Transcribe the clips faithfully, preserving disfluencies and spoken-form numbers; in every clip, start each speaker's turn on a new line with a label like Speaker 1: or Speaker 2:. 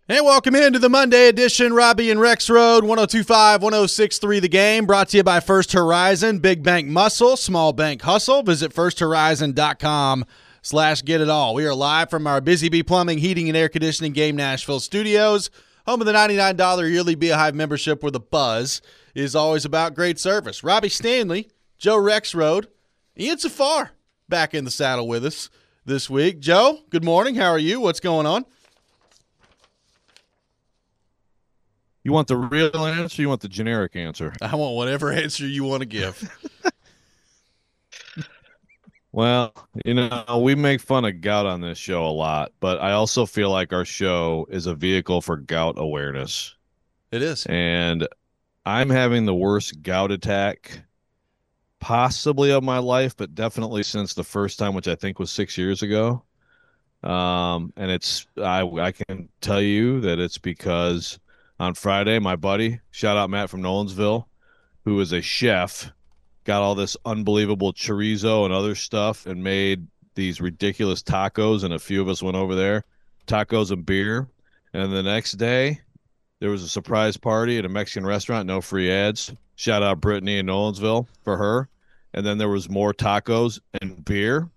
Speaker 1: And welcome into the Monday edition, Robbie and Rex Road, one oh two point five, one oh six point three The Game, brought to you by First Horizon, Big Bank Muscle, Small Bank Hustle. Visit firsthorizon.com slash get it all. We are live from our Busy Bee Plumbing, Heating, and Air Conditioning Game Nashville studios, home of the ninety-nine dollars yearly Beehive membership where the buzz is always about great service. Robbie Stanley, Joe Rex Road, Ian Safar back in the saddle with us this week. Joe, good morning. How are you? What's going on?
Speaker 2: You want the real answer or you want the generic answer?
Speaker 1: I want whatever answer you want to give.
Speaker 2: Well, you know, we make fun of gout on this show a lot, but I also feel like our show is a vehicle for gout awareness.
Speaker 1: It is.
Speaker 2: And I'm having the worst gout attack possibly of my life, but definitely since the first time, which I think was six years ago. Um, and it's I I can tell you that it's because on Friday, my buddy, shout out Matt from Nolensville, who is a chef, got all this unbelievable chorizo and other stuff and made these ridiculous tacos, and a few of us went over there, tacos and beer. And the next day, there was a surprise party at a Mexican restaurant, no free ads. Shout out Brittany in Nolensville for her. And then there was more tacos and beer.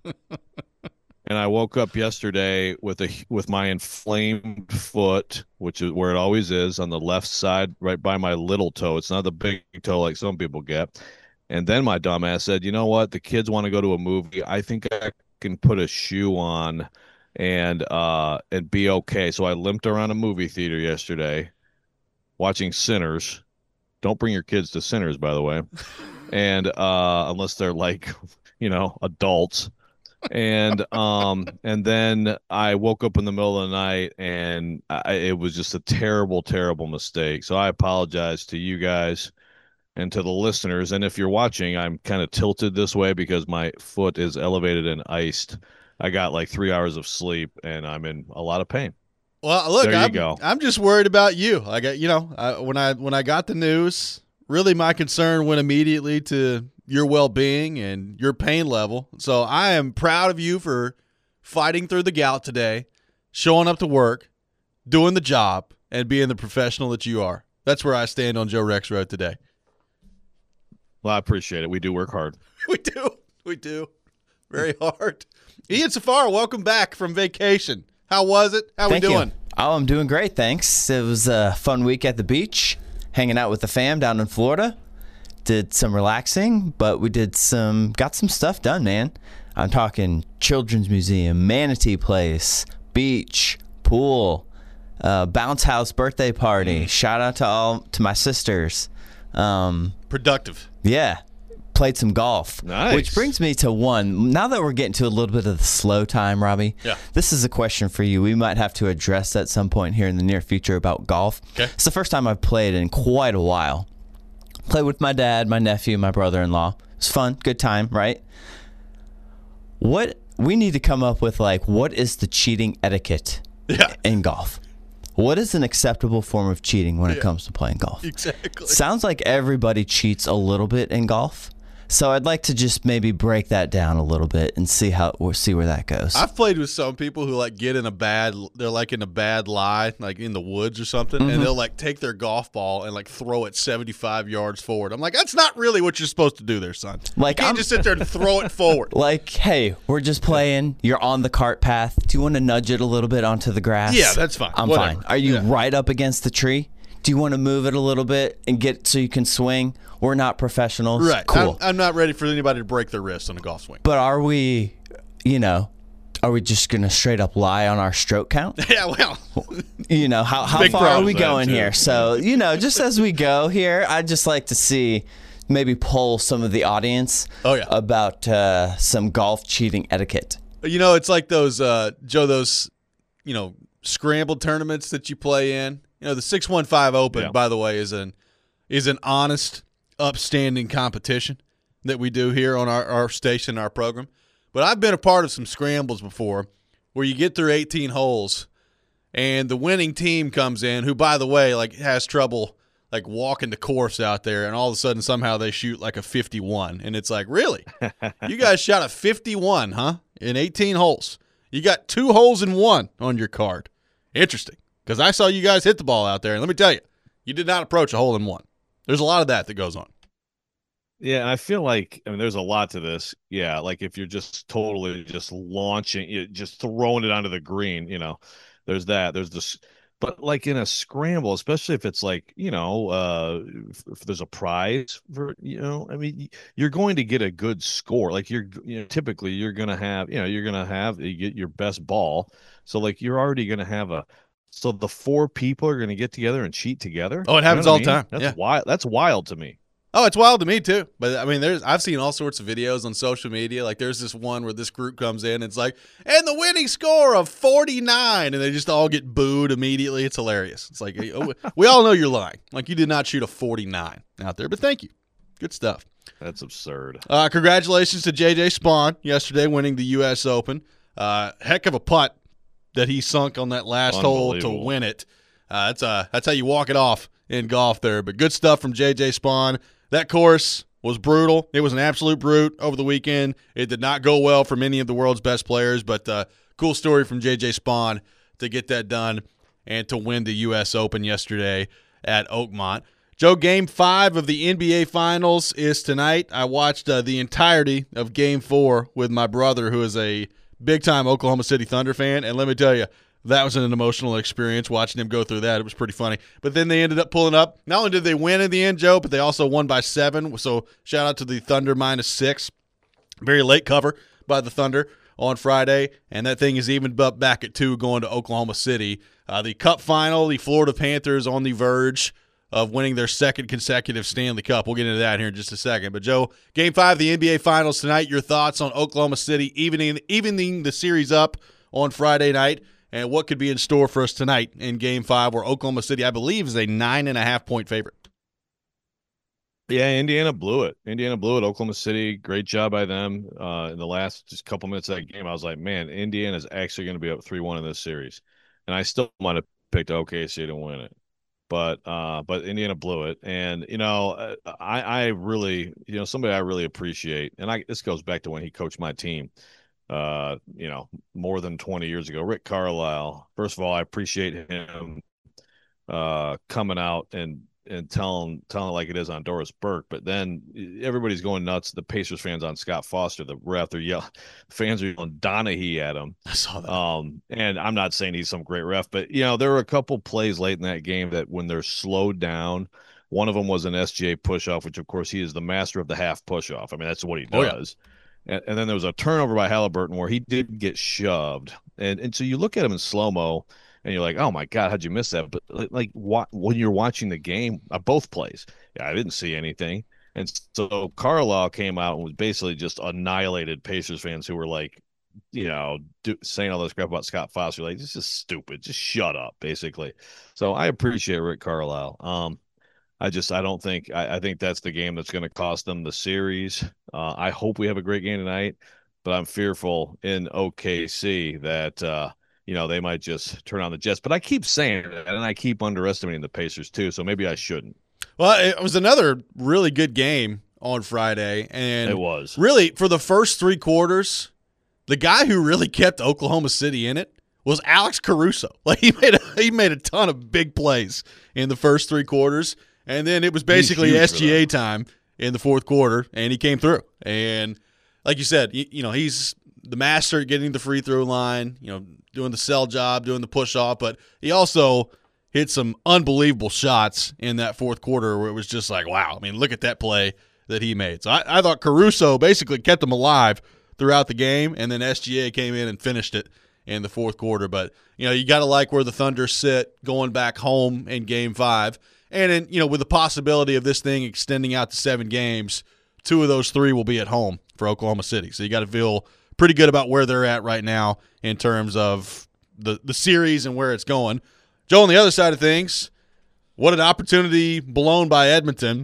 Speaker 2: And I woke up yesterday with a with my inflamed foot, which is where it always is, on the left side, right by my little toe. It's not the big toe like some people get. And then my dumbass said, you know what? The kids want to go to a movie. I think I can put a shoe on and uh, and be okay. So I limped around a movie theater yesterday watching Sinners. Don't bring your kids to Sinners, by the way. And uh, unless they're like, you know, adults. and um and then I woke up in the middle of the night and I, it was just a terrible terrible mistake. So I apologize to you guys and to the listeners, and if you're watching, I'm kind of tilted this way because my foot is elevated and iced. I got like three hours of sleep and I'm in a lot of pain.
Speaker 1: Well, look,
Speaker 2: there you
Speaker 1: I'm,
Speaker 2: go.
Speaker 1: I'm just worried about you. I got, you know, I, when I when I got the news, really my concern went immediately to your well-being and your pain level. So I am proud of you for fighting through the gout today, showing up to work, doing the job, and being the professional that you are. That's where I stand on Joe Rex Road today.
Speaker 2: Well, I appreciate it. We do work hard.
Speaker 1: We do. We do. Very hard. Ian Safar, welcome back from vacation. How was it? How
Speaker 3: Thank
Speaker 1: we doing?
Speaker 3: You. Oh, I'm doing great, thanks. It was a fun week at the beach, hanging out with the fam down in Florida. Did some relaxing, but we did some, got some stuff done, man. I'm talking Children's Museum, Manatee Place, beach, pool, uh, bounce house birthday party. Shout out to all, to my sisters. Um,
Speaker 1: Productive.
Speaker 3: Yeah. Played some golf.
Speaker 2: Nice.
Speaker 3: Which brings me to one. Now that we're getting to a little bit of the slow time, Robbie,
Speaker 1: yeah.
Speaker 3: This is a question for you. We might have to address at some point here in the near future about golf.
Speaker 1: Okay.
Speaker 3: It's the first time I've played in quite a while. Played with my dad, my nephew, my brother-in-law. It's fun, good time, right? What we need to come up with, like, what is the cheating etiquette
Speaker 1: yeah.
Speaker 3: in golf? What is an acceptable form of cheating when
Speaker 1: yeah.
Speaker 3: it comes to playing golf?
Speaker 1: Exactly.
Speaker 3: Sounds like everybody cheats a little bit in golf. So I'd like to just maybe break that down a little bit and see how or see where that goes.
Speaker 1: I've played with some people who like get in a bad, they're like in a bad lie, like in the woods or something,
Speaker 3: Mm-hmm.
Speaker 1: and they'll like take their golf ball and like throw it seventy-five yards forward. I'm like, that's not really what you're supposed to do there, son.
Speaker 3: Like,
Speaker 1: you can't
Speaker 3: I'm-
Speaker 1: just sit there and throw it forward.
Speaker 3: Like, hey, we're just playing. You're on the cart path. Do you want to nudge it a little bit onto the grass?
Speaker 1: Yeah, that's fine.
Speaker 3: I'm
Speaker 1: Whatever.
Speaker 3: fine. Are you
Speaker 1: Yeah.
Speaker 3: right up against the tree? Do you want to move it a little bit and get so you can swing? We're not professionals.
Speaker 1: Right.
Speaker 3: Cool.
Speaker 1: I'm, I'm not ready for anybody to break their wrist on a golf swing.
Speaker 3: But are we, you know, are we just going to straight up lie on our stroke count?
Speaker 1: Yeah, well.
Speaker 3: You know, how, how
Speaker 1: Big
Speaker 3: far are
Speaker 1: problems
Speaker 3: we
Speaker 1: there,
Speaker 3: going
Speaker 1: too.
Speaker 3: here? So, you know, just as we go here, I'd just like to see, maybe poll some of the audience
Speaker 1: Oh, yeah.
Speaker 3: about uh, some golf cheating etiquette.
Speaker 1: You know, it's like those, uh, Joe, those, you know, scrambled tournaments that you play in. You know, the six one five Open,
Speaker 2: Yeah.
Speaker 1: by the way, is an is an honest, upstanding competition that we do here on our, our station, our program. But I've been a part of some scrambles before where you get through eighteen holes and the winning team comes in, who, by the way, like has trouble like walking the course out there, and all of a sudden somehow they shoot like a fifty-one. And it's like, really? You guys shot a fifty-one, huh? In eighteen holes. You got two holes in one on your card. Interesting. because I saw you guys hit the ball out there, and let me tell you, you did not approach a hole in one. There's a lot of that that goes on.
Speaker 2: Yeah, I feel like, I mean, there's a lot to this. Yeah, like if you're just totally just launching, just throwing it onto the green, you know, there's that. There's this, but like in a scramble, especially if it's like, you know, uh, if, if there's a prize for, you know, I mean, you're going to get a good score. Like you're, you know, typically you're going to have, you know, you're going to have, you get your best ball. So like you're already going to have a, so the four people are going to get together and cheat together.
Speaker 1: Oh, it happens
Speaker 2: you know
Speaker 1: all the
Speaker 2: I mean?
Speaker 1: time.
Speaker 2: That's
Speaker 1: yeah.
Speaker 2: wild. That's wild to me.
Speaker 1: Oh, it's wild to me too. But I mean, there's I've seen all sorts of videos on social media. Like there's this one where this group comes in and it's like, and the winning score of forty-nine, and they just all get booed immediately. It's hilarious. It's like we all know you're lying. Like you did not shoot a forty-nine out there. But thank you. Good stuff.
Speaker 2: That's absurd.
Speaker 1: Uh, congratulations to J J Spaun yesterday winning the U S Open. Uh, heck of a putt that he sunk on that last hole to win it. Uh, that's uh, that's how you walk it off in golf there. But good stuff from J J Spaun. That course was brutal. It was an absolute brute over the weekend. It did not go well for many of the world's best players, but uh, cool story from J J Spaun to get that done and to win the U S Open yesterday at Oakmont. Joe, Game five of the N B A Finals is tonight. I watched uh, the entirety of Game four with my brother, who is a big-time Oklahoma City Thunder fan, and let me tell you, that was an emotional experience watching him go through that. It was pretty funny. But then they ended up pulling up. Not only did they win in the end, Joe, but they also won by seven. So shout out to the Thunder minus six. Very late cover by the Thunder on Friday. And that thing is evened up back at two going to Oklahoma City. Uh, the Cup final, the Florida Panthers on the verge of winning their second consecutive Stanley Cup. We'll get into that here in just a second. But, Joe, Game five of the N B A Finals tonight. Your thoughts on Oklahoma City evening, evening the series up on Friday night, and what could be in store for us tonight in Game five, where Oklahoma City, I believe, is a nine and a half point favorite.
Speaker 2: Yeah, Indiana blew it. Indiana blew it. Oklahoma City, great job by them. Uh, in the last just couple minutes of that game, I was like, man, Indiana is actually going to be up three one in this series. And I still might have picked O K C to win it. But uh, but Indiana blew it. And, you know, I, I really, you know, somebody I really appreciate, and I this goes back to when he coached my team, uh, you know, more than twenty years ago, Rick Carlisle. First of all, I appreciate him uh, coming out and and telling telling it like it is on Doris Burke. But then everybody's going nuts. The Pacers fans on Scott Foster, the ref, they're yelling, fans are yelling Donaghy at him.
Speaker 1: I saw that.
Speaker 2: Um, and I'm not saying he's some great ref, but you know, there were a couple plays late in that game that when they're slowed down, one of them was an S G A push-off, which of course he is the master of the half push-off. I mean, that's what he does. Oh, yeah. and, and then there was a turnover by Halliburton where he did get shoved. And and so you look at him in slow-mo, and you're like, oh, my God, how'd you miss that? But, like, what, when you're watching the game, uh, both plays, yeah, I didn't see anything. And so Carlisle came out and was basically just annihilated Pacers fans who were like, you know, do, saying all this crap about Scott Foster. Like, this is stupid. Just shut up, basically. So I appreciate Rick Carlisle. Um, I just I don't think I, I think that's the game that's going to cost them the series. Uh, I hope we have a great game tonight, but I'm fearful in O K C that uh, – you know, they might just turn on the Jets. But I keep saying that, and I keep underestimating the Pacers too, so maybe I shouldn't.
Speaker 1: Well, it was another really good game on Friday. And
Speaker 2: it was.
Speaker 1: Really, for the first three quarters, the guy who really kept Oklahoma City in it was Alex Caruso. Like, he made a, he made a ton of big plays in the first three quarters. And then it was basically S G A time in the fourth quarter, and he came through. And like you said, you, you know, he's the master at getting the free throw line, you know, doing the sell job, doing the push off, but he also hit some unbelievable shots in that fourth quarter where it was just like, wow, I mean, look at that play that he made. So I, I thought Caruso basically kept them alive throughout the game, and then S G A came in and finished it in the fourth quarter. But, you know, you got to like where the Thunder sit going back home in Game five. And, then, you know, with the possibility of this thing extending out to seven games, two of those three will be at home for Oklahoma City. So you got to feel pretty good about where they're at right now in terms of the, the series and where it's going. Joe, on the other side of things, what an opportunity blown by Edmonton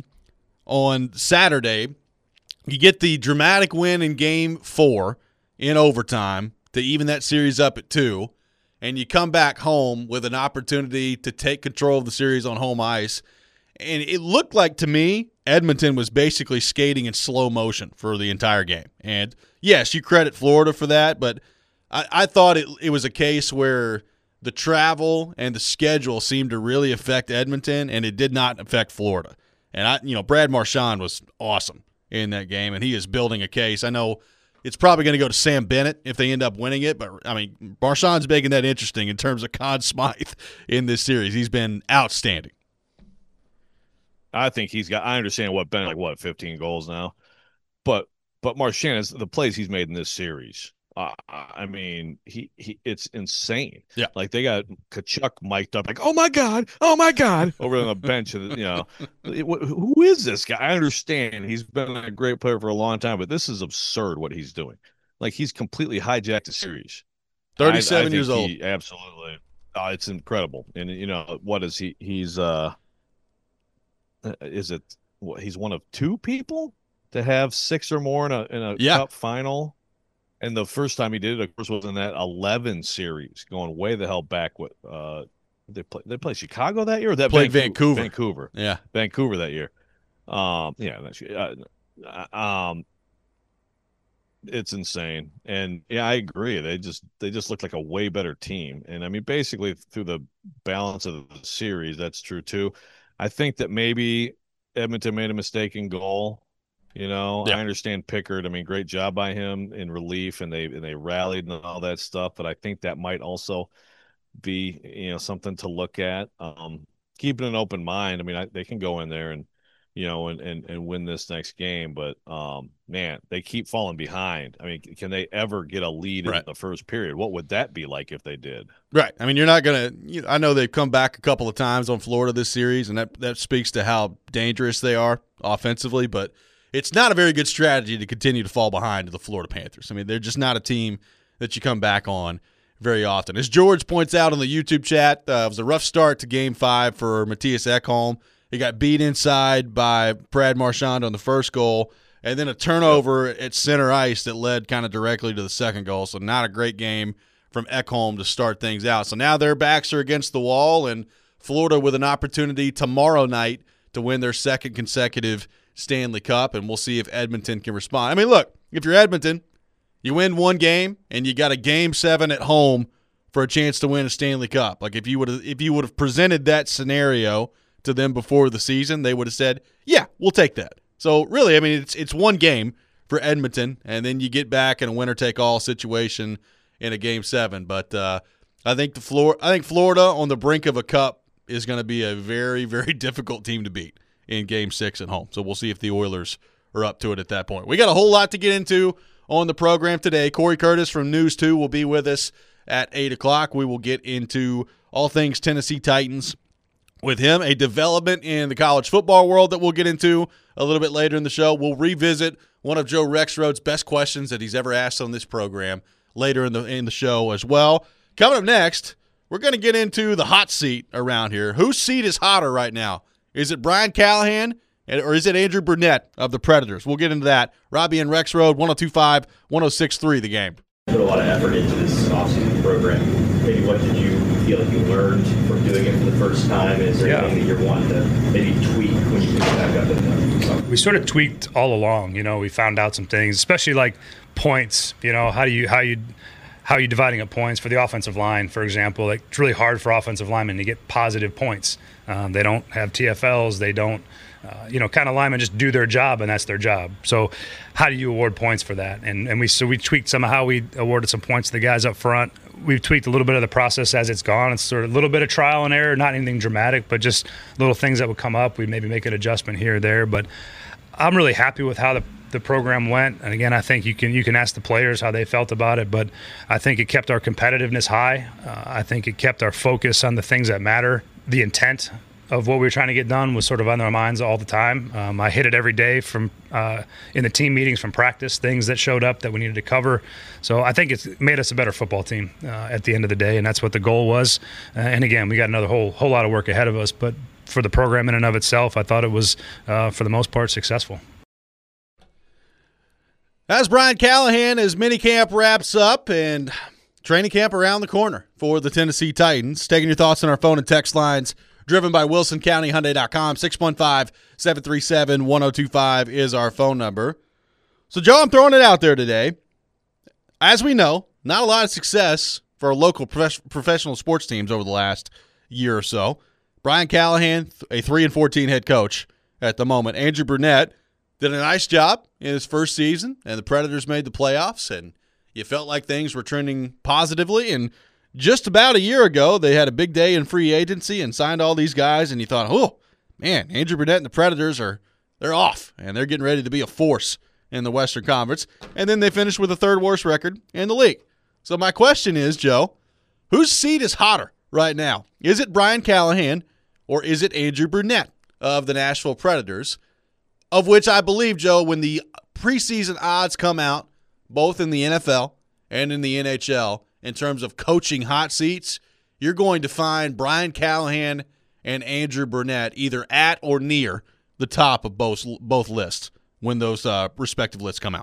Speaker 1: on Saturday. You get the dramatic win in Game four in overtime to even that series up at two, and you come back home with an opportunity to take control of the series on home ice. And it looked like, to me, Edmonton was basically skating in slow motion for the entire game. And, yes, you credit Florida for that, but I, I thought it, it was a case where the travel and the schedule seemed to really affect Edmonton, and it did not affect Florida. And, I, you know, Brad Marchand was awesome in that game, and he is building a case. I know it's probably going to go to Sam Bennett if they end up winning it, but, I mean, Marchand's making that interesting in terms of Conn Smythe in this series. He's been outstanding.
Speaker 2: I think he's got – I understand what Bennett, like, what, fifteen goals now? But but Marchand, is the plays he's made in this series – Uh, I mean, he, he it's insane.
Speaker 1: Yeah.
Speaker 2: Like they got Kachuk mic'd up like, oh, my God, oh, my God, over on the bench. And, you know, who is this guy? I understand he's been a great player for a long time, but this is absurd what he's doing. Like he's completely hijacked the series.
Speaker 1: thirty-seven
Speaker 2: I, I
Speaker 1: years old.
Speaker 2: He, absolutely. Uh, it's incredible. And, you know, what is he? He's, uh, is it, what, he's one of two people to have six or more in a, in a
Speaker 1: yeah.
Speaker 2: cup final. And the first time he did it, of course, was in that eleven series, going way the hell back. With uh, they play they play Chicago that year. Or that
Speaker 1: played
Speaker 2: Vancouver,
Speaker 1: Vancouver.
Speaker 2: Vancouver,
Speaker 1: yeah,
Speaker 2: Vancouver that year. Um, yeah, uh, um, it's insane. And yeah, I agree. They just they just look like a way better team. And I mean, basically through the balance of the series, that's true too. I think that maybe Edmonton made a mistake in goal. You know, yeah. I understand Pickard. I mean, great job by him in relief, and they and they rallied and all that stuff. But I think that might also be, you know, something to look at. Um, keeping an open mind. I mean, I, they can go in there and, you know, and, and and win this next game. But um, man, they keep falling behind. I mean, can they ever get a lead right. in the first period? What would that be like if they did?
Speaker 1: Right. I mean, you're not gonna. You know, I know they've come back a couple of times on Florida this series, and that that speaks to how dangerous they are offensively, but. It's not a very good strategy to continue to fall behind to the Florida Panthers. I mean, they're just not a team that you come back on very often. As George points out on the YouTube chat, uh, it was a rough start to Game five for Matthias Ekholm. He got beat inside by Brad Marchand on the first goal, and then a turnover at center ice that led kind of directly to the second goal. So not a great game from Ekholm to start things out. So now their backs are against the wall, and Florida with an opportunity tomorrow night to win their second consecutive Stanley Cup, and we'll see if Edmonton can respond. I mean, look, if you're Edmonton, you win one game, and you got a game seven at home for a chance to win a Stanley Cup. Like if you would have, if you would have presented that scenario to them before the season, they would have said, "Yeah, we'll take that." So really, I mean, it's it's one game for Edmonton, and then you get back in a winner-take-all situation in a game seven. But uh, I think the Flor- I think Florida on the brink of a cup is going to be a very, very difficult team to beat in game six at home. So we'll see if the Oilers are up to it at that point. We got a whole lot to get into on the program today. Corey Curtis from News two will be with us at eight o'clock. We will get into all things Tennessee Titans with him, a development in the college football world that we'll get into a little bit later in the show. We'll revisit one of Joe Rexroad's best questions that he's ever asked on this program later in the in the show as well. Coming up next, we're going to get into the hot seat around here. Whose seat is hotter right now? Is it Brian Callahan or is it Andrew Burnett of the Predators? We'll get into that. Robbie and Rexroad, one oh two point five, one oh six point three The Game.
Speaker 4: Put a lot of effort into this offseason program. Maybe what did you feel like you learned from doing it for the first time? Is there yeah. anything that you're wanting to maybe tweak when you pick it back up? And,
Speaker 5: we sort of tweaked all along. You know, we found out some things, especially like points. You know, how do you how you how are you dividing up points for the offensive line, for example? Like it's really hard for offensive linemen to get positive points. Um, they don't have T F Ls. They don't, uh, you know, kind of linemen just do their job, and that's their job. So how do you award points for that? And and we so we tweaked some of how we awarded some points to the guys up front. We've tweaked a little bit of the process as it's gone. It's sort of a little bit of trial and error, not anything dramatic, but just little things that would come up. We'd maybe make an adjustment here or there. But I'm really happy with how the the program went. And again, I think you can you can ask the players how they felt about it, but I think it kept our competitiveness high. Uh, I think it kept our focus on the things that matter. The intent of what we were trying to get done was sort of on our minds all the time. Um, I hit it every day from uh, in the team meetings, from practice, things that showed up that we needed to cover. So I think it's made us a better football team uh, at the end of the day, and that's what the goal was. Uh, and again, we got another whole whole lot of work ahead of us, but for the program in and of itself, I thought it was, uh, for the most part, successful.
Speaker 1: As Brian Callahan, as minicamp wraps up and training camp around the corner for the Tennessee Titans, taking your thoughts on our phone and text lines, driven by Wilson County Hyundai dot com. six one five, seven three seven, one oh two five is our phone number. So, Joe, I'm throwing it out there today. As we know, not a lot of success for our local prof- professional sports teams over the last year or so. Brian Callahan, a three and fourteen head coach at the moment. Andrew Brunette did a nice job in his first season, and the Predators made the playoffs, and you felt like things were trending positively. And just about a year ago, they had a big day in free agency and signed all these guys, and you thought, oh, man, Andrew Brunette and the Predators are they're off, and they're getting ready to be a force in the Western Conference. And then they finished with the third worst record in the league. So my question is, Joe, whose seat is hotter right now? Is it Brian Callahan or is it Andrew Brunette of the Nashville Predators, of which I believe, Joe, when the preseason odds come out, both in the N F L and in the N H L, in terms of coaching hot seats, you're going to find Brian Callahan and Andrew Brunette either at or near the top of both both lists when those uh, respective lists come out.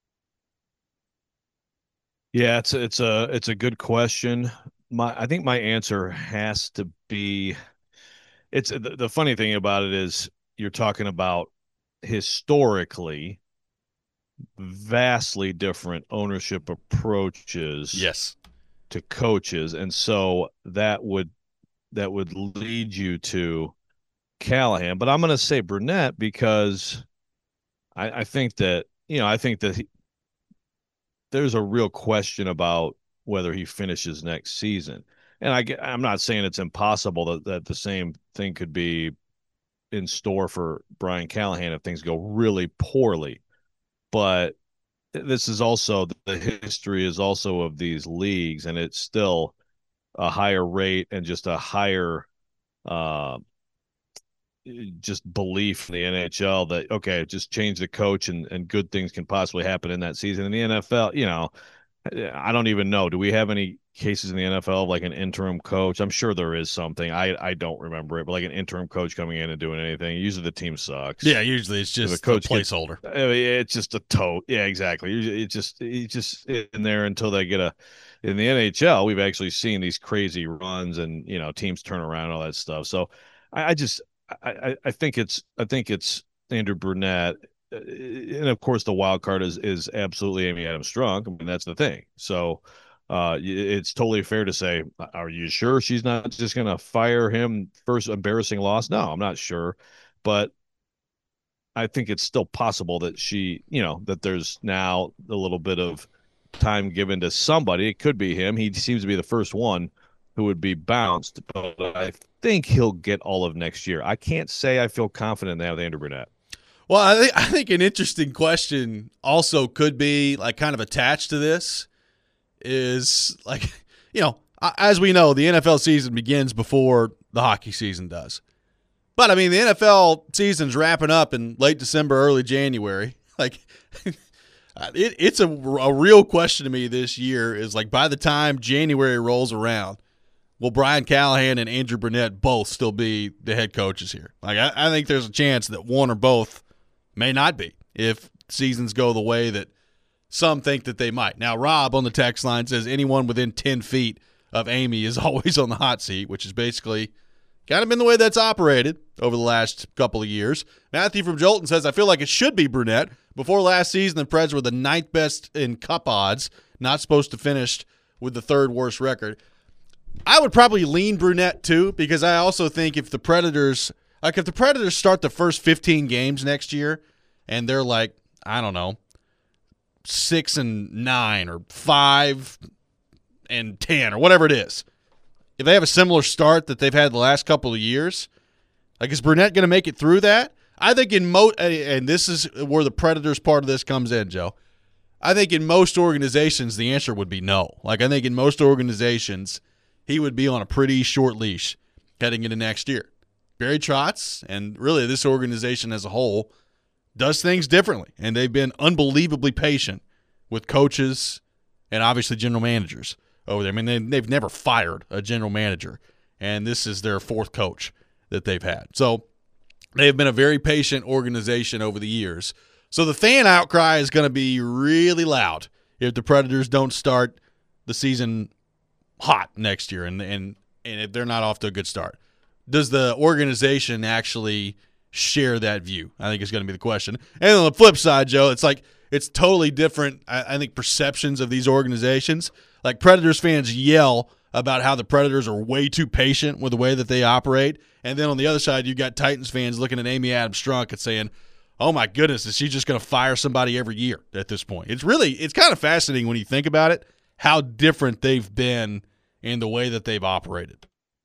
Speaker 2: Yeah, it's it's a it's a good question. My I think my answer has to be it's the, the funny thing about it is you're talking about historically vastly different ownership approaches
Speaker 1: Yes.
Speaker 2: to coaches, and so that would that would lead you to Callahan. But I'm going to say Brunette because I, I think that you know I think that he, there's a real question about whether he finishes next season. And I get, I'm not saying it's impossible that, that the same thing could be in store for Brian Callahan if things go really poorly. But this is also the history is also of these leagues, and it's still a higher rate and just a higher uh, just belief in the N H L that, okay, just change the coach and, and good things can possibly happen in that season. In the N F L, you know, I don't even know. Do we have any cases in the N F L of like an interim coach? I'm sure there is something. I, I don't remember it, but like an interim coach coming in and doing anything. Usually the team sucks.
Speaker 1: Yeah, usually it's just
Speaker 2: the coach
Speaker 1: a placeholder.
Speaker 2: Gets, it's just a tote. Yeah, exactly. It's just it's just in there until they get a. In the N H L, we've actually seen these crazy runs and, you know, teams turn around and all that stuff. So I, I just I, I think it's I think it's Andrew Brunette. And of course, the wild card is is absolutely Amy Adams Strunk. I mean, that's the thing. So uh, it's totally fair to say, are you sure she's not just going to fire him first embarrassing loss? No, I'm not sure. But I think it's still possible that she, you know, that there's now a little bit of time given to somebody. It could be him. He seems to be the first one who would be bounced. But I think he'll get all of next year. I can't say I feel confident now with Andrew Brunette.
Speaker 1: Well, I think I think an interesting question also could be like kind of attached to this is like, you know, as we know, the N F L season begins before the hockey season does. But I mean, the N F L season's wrapping up in late December, early January. Like it, it's a, a real question to me this year is like by the time January rolls around, will Brian Callahan and Andrew Brunette both still be the head coaches here? Like I, I think there's a chance that one or both may not be if seasons go the way that some think that they might. Now, Rob on the text line says anyone within ten feet of Amy is always on the hot seat, which is basically kind of been the way that's operated over the last couple of years. Matthew from Jolton says, I feel like it should be Brunette. Before last season, the Preds were the ninth best in cup odds, not supposed to finish with the third worst record. I would probably lean Brunette too, because I also think if the Predators – like if the Predators start the first fifteen games next year and they're like, I don't know, six and nine or five and ten or whatever it is, if they have a similar start that they've had the last couple of years, like is Brunette going to make it through that? I think in mo and this is where the Predators part of this comes in, Joe. I think in most organizations the answer would be no. Like I think in most organizations he would be on a pretty short leash heading into next year. Barry Trotz and really this organization as a whole does things differently, and they've been unbelievably patient with coaches and obviously general managers over there. I mean, they, they've never fired a general manager, and this is their fourth coach that they've had. So they have been a very patient organization over the years. So the fan outcry is going to be really loud if the Predators don't start the season hot next year and, and, and if they're not off to a good start. Does the organization actually share that view? I think is going to be the question. And on the flip side, Joe, it's like it's totally different. I, I think perceptions of these organizations. Like Predators fans yell about how the Predators are way too patient with the way that they operate. And then on the other side, you've got Titans fans looking at Amy Adams-Strunk and saying, oh, my goodness, is she just going to fire somebody every year at this point? It's really – it's kind of fascinating when you think about it, how different they've been in the way that they've operated.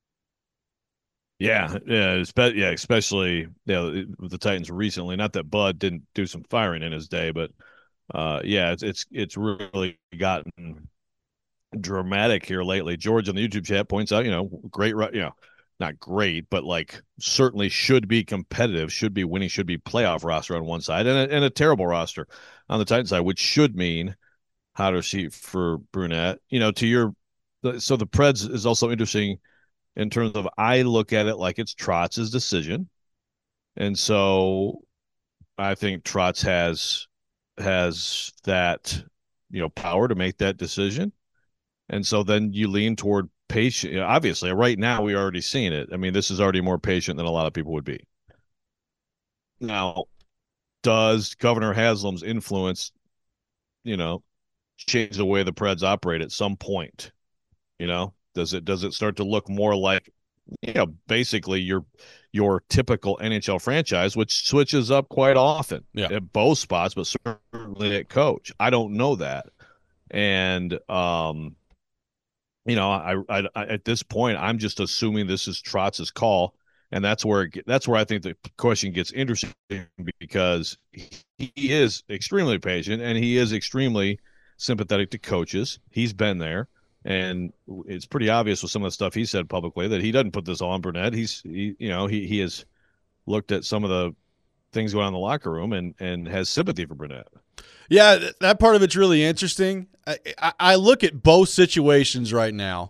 Speaker 2: Yeah, yeah, espe- yeah, especially you know, with the Titans recently. Not that Bud didn't do some firing in his day, but uh, yeah, it's it's it's really gotten dramatic here lately. George on the YouTube chat points out, you know, great, you know, not great, but like certainly should be competitive, should be winning, should be playoff roster on one side, and a, and a terrible roster on the Titan side, which should mean hotter seat for Brunette. You know, to your so the Preds is also interesting in terms of I look at it like it's Trotz's decision, and so I think Trotz has has that you know power to make that decision. And so then you lean toward patient. You know, obviously, right now we're already seeing it. I mean, this is already more patient than a lot of people would be. Now, does Governor Haslam's influence, you know, change the way the Preds operate at some point? You know, does it does it start to look more like, you know, basically your your typical N H L franchise, which switches up quite often
Speaker 1: yeah.
Speaker 2: at both spots, but certainly at coach. I don't know that, and um. You know, I, I, I at this point, I'm just assuming this is Trotz's call, and that's where it, that's where I think the question gets interesting because he is extremely patient and he is extremely sympathetic to coaches. He's been there, and it's pretty obvious with some of the stuff he said publicly that he doesn't put this on Brunette. He's, he, you know, he he has looked at some of the things going on in the locker room and and has sympathy for Brunette.
Speaker 1: Yeah, that part of it's really interesting. I, I, I look at both situations right now,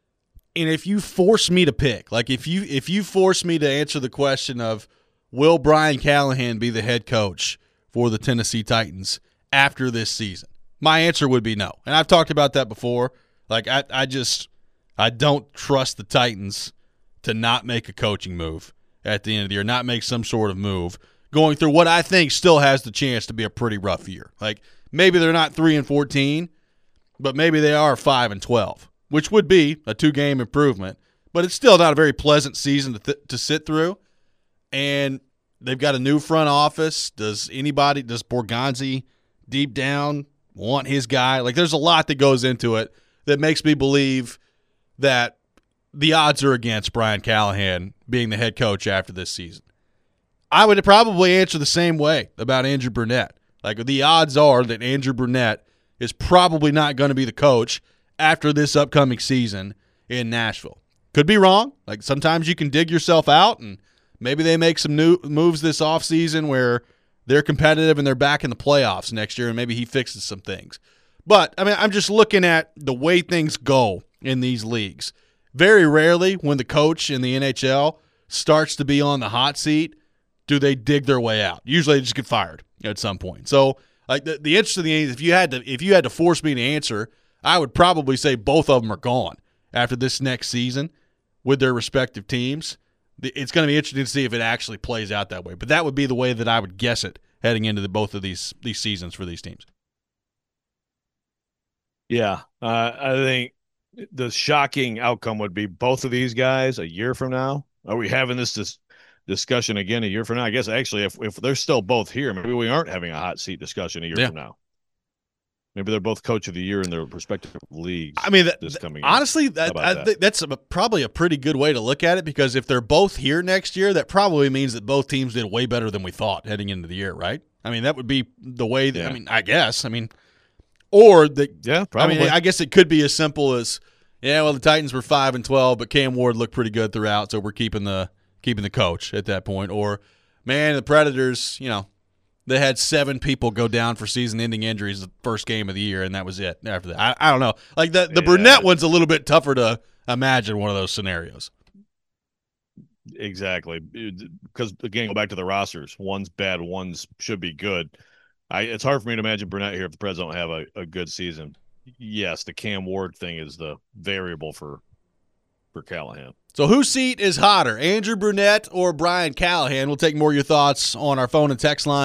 Speaker 1: and if you force me to pick, like if you if you force me to answer the question of will Brian Callahan be the head coach for the Tennessee Titans after this season, my answer would be no. And I've talked about that before. Like I, I just I don't trust the Titans to not make a coaching move at the end of the year, not make some sort of move, going through what I think still has the chance to be a pretty rough year. Like maybe they're not three and fourteen, but maybe they are five and twelve, which would be a two-game improvement. But it's still not a very pleasant season to th- to sit through. And they've got a new front office. Does anybody, does Borgonzi deep down want his guy? Like there's a lot that goes into it that makes me believe that the odds are against Brian Callahan being the head coach after this season. I would probably answer the same way about Andrew Brunette. Like the odds are that Andrew Brunette is probably not going to be the coach after this upcoming season in Nashville. Could be wrong. Like sometimes you can dig yourself out and maybe they make some new moves this offseason where they're competitive and they're back in the playoffs next year and maybe he fixes some things. But, I mean, I'm just looking at the way things go in these leagues. Very rarely when the coach in the N H L starts to be on the hot seat, do they dig their way out. Usually they just get fired at some point. So, like the, the interesting thing is if you had to if you had to force me to answer, I would probably say both of them are gone after this next season with their respective teams. It's going to be interesting to see if it actually plays out that way. But that would be the way that I would guess it heading into the, both of these these seasons for these teams.
Speaker 2: Yeah, uh, I think the shocking outcome would be both of these guys a year from now. Are we having this dis- discussion again a year from now? I guess actually if, if they're still both here, maybe we aren't having a hot seat discussion a year yeah. from now. Maybe they're both coach of the year in their respective leagues.
Speaker 1: I mean, that,
Speaker 2: this coming
Speaker 1: honestly, that, I
Speaker 2: that?
Speaker 1: think that's a, probably a pretty good way to look at it because if they're both here next year, that probably means that both teams did way better than we thought heading into the year, right? I mean, that would be the way that,
Speaker 2: yeah.
Speaker 1: I mean, I guess. I mean, or the
Speaker 2: yeah, probably.
Speaker 1: I mean, I guess it could be as simple as, yeah, well, the Titans were five and twelve, but Cam Ward looked pretty good throughout, so we're keeping the keeping the coach at that point. Or, man, the Predators, you know, they had seven people go down for season-ending injuries the first game of the year, and that was it after that. I, I don't know. Like, the, the yeah. Brunette one's a little bit tougher to imagine one of those scenarios.
Speaker 2: Exactly. Because, again, go back to the rosters. One's bad, one's should be good. I, it's hard for me to imagine Brunette here if the Preds don't have a, a good season. Yes, the Cam Ward thing is the variable for for Callahan.
Speaker 1: So whose seat is hotter, Andrew Brunette or Brian Callahan? We'll take more of your thoughts on our phone and text lines,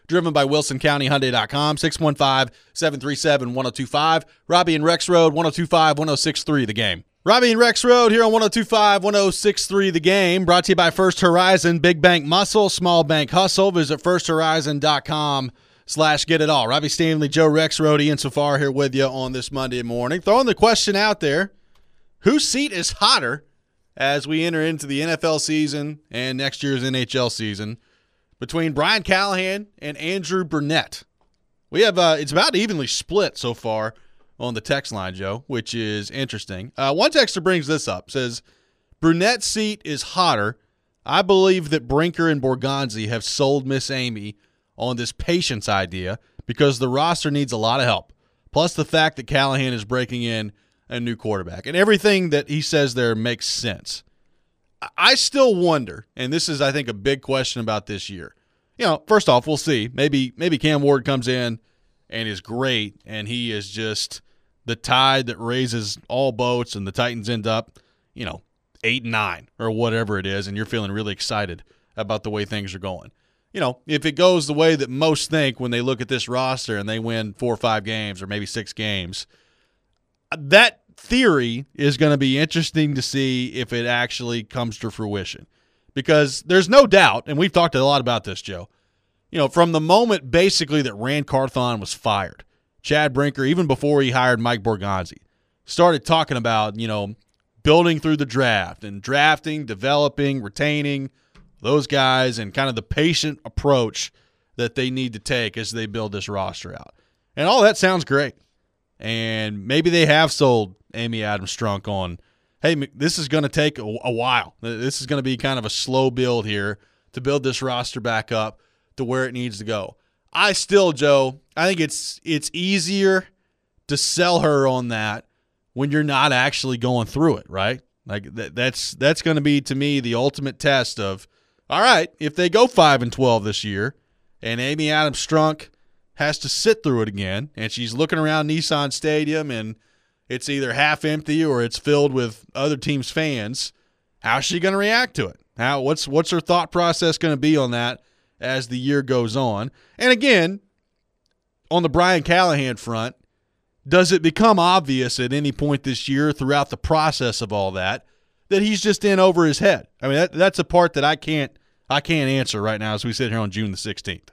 Speaker 1: driven by Wilson County Hyundai dot com, six one five, seven three seven, one oh two five. Robbie and Rex Road, one oh two five, one oh six three, The Game. Robbie and Rex Road here on one oh two five, one oh six three, The Game. Brought to you by First Horizon, Big Bank Muscle, Small Bank Hustle. Visit first horizon dot com slash get it all. Robbie Stanley, Joe Rex Road, Ian Safar here with you on this Monday morning. Throwing the question out there, whose seat is hotter as we enter into the N F L season and next year's N H L season between Brian Callahan and Andrew Brunette? We have uh, it's about evenly split so far on the text line, Joe, which is interesting. Uh, one texter brings this up, says, Brunette's seat is hotter. I believe that Brinker and Borgonzi have sold Miss Amy on this patience idea because the roster needs a lot of help, plus the fact that Callahan is breaking in a new quarterback. And everything that he says there makes sense. I still wonder, and this is, I think, a big question about this year. You know, first off, we'll see. Maybe maybe Cam Ward comes in and is great, and he is just the tide that raises all boats, and the Titans end up, you know, eight and nine or whatever it is, and you're feeling really excited about the way things are going. You know, if it goes the way that most think when they look at this roster and they win four or five games or maybe six games, that theory is going to be interesting to see if it actually comes to fruition. Because there's no doubt, and we've talked a lot about this, Joe, you know, from the moment basically that Rand Carthon was fired, Chad Brinker, even before he hired Mike Borgonzi, started talking about, you know, building through the draft and drafting, developing, retaining those guys and kind of the patient approach that they need to take as they build this roster out. And all that sounds great. And maybe they have sold Amy Adams Strunk on, hey, this is going to take a, a while. This is going to be kind of a slow build here to build this roster back up to where it needs to go. I still, Joe, I think it's it's easier to sell her on that when you're not actually going through it, right? Like that, that's that's going to be, to me, the ultimate test of, all right, if they go five and twelve this year and Amy Adams Strunk has to sit through it again and she's looking around Nissan Stadium and it's either half empty or it's filled with other teams' fans, how's she going to react to it? How what's what's her thought process going to be on that as the year goes on? And again, on the Brian Callahan front, does it become obvious at any point this year throughout the process of all that that he's just in over his head? I mean, that, that's a part that I can't I can't answer right now as we sit here on June the sixteenth.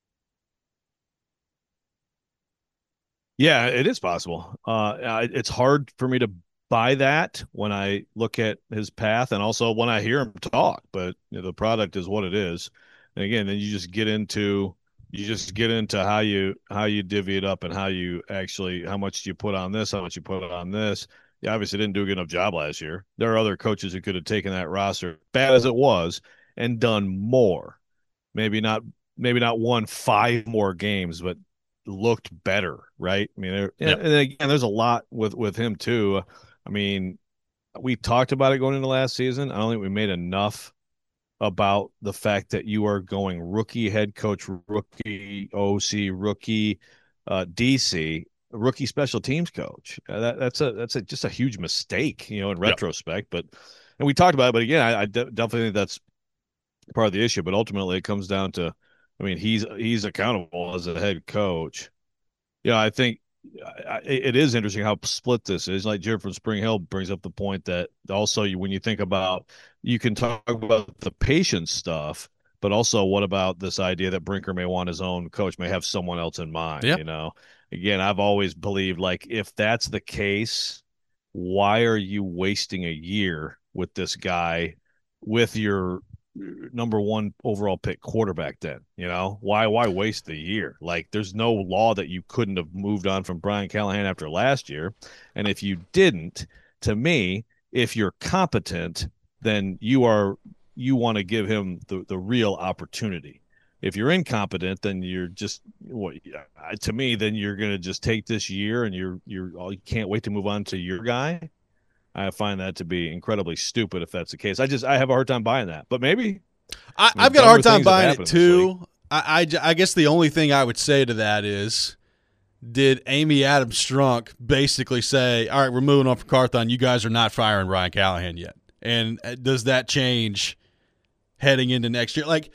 Speaker 2: Yeah, it is possible. Uh, it's hard for me to buy that when I look at his path and also when I hear him talk, but you know, the product is what it is. And again, then you just get into you just get into how you how you divvy it up and how you actually how much you put on this, how much you put on this. You obviously didn't do a good enough job last year. There are other coaches who could have taken that roster, bad as it was, and done more. Maybe not maybe not won five more games, but looked better, right? I mean, there, yep. and again, there's a lot with with him too. I mean, we talked about it going into last season. I don't think we made enough about the fact that you are going rookie head coach, rookie O C, rookie uh, D C, rookie special teams coach. Uh, that, that's a that's a just a huge mistake, you know, in retrospect. Yep. But and we talked about it, but again, I, I de- definitely think that's part of the issue. But ultimately, it comes down to, I mean, he's he's accountable as a head coach. Yeah, I think I, it is interesting how split this is. Like Jared from Spring Hill brings up the point that also you, when you think about, you can talk about the patience stuff, but also what about this idea that Brinker may want his own coach, may have someone else in mind, yep. you know? Again, I've always believed, like, if that's the case, why are you wasting a year with this guy with your number one overall pick quarterback then? You know, why why waste the year? Like, there's no law that you couldn't have moved on from Brian Callahan after last year. And if you didn't, to me, if you're competent, then you are you want to give him the, the real opportunity. If you're incompetent, then you're just what well, to me, then you're going to just take this year and you're you're you can't wait to move on to your guy. I find that to be incredibly stupid if that's the case. I just I have a hard time buying that, but maybe
Speaker 1: I, I mean, I've got a hard time buying it too. I, I I guess the only thing I would say to that is, did Amy Adams Strunk basically say, "All right, we're moving on from Carthon. You guys are not firing Brian Callahan yet"? And does that change heading into next year? Like,